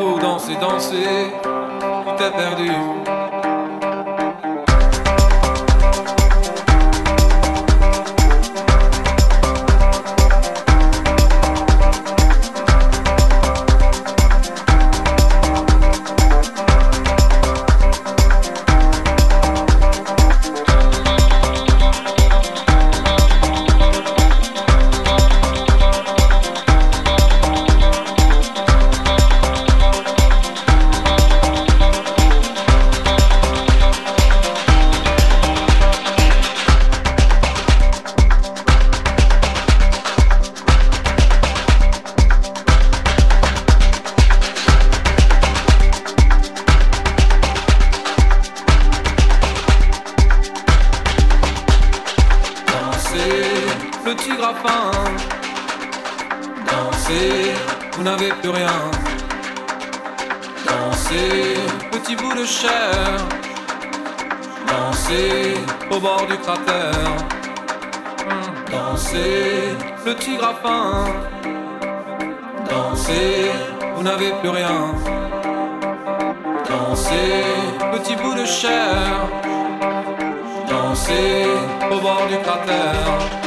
beau danser, danser, tout est perdu. Le tigre a faim. Dansez, vous n'avez plus rien. Dansez, petit bout de chair. Dansez, au bord du cratère. Dansez, le tigre a faim. Dansez, vous n'avez plus rien. Dansez, petit bout de chair. Dansez, au bord du cratère.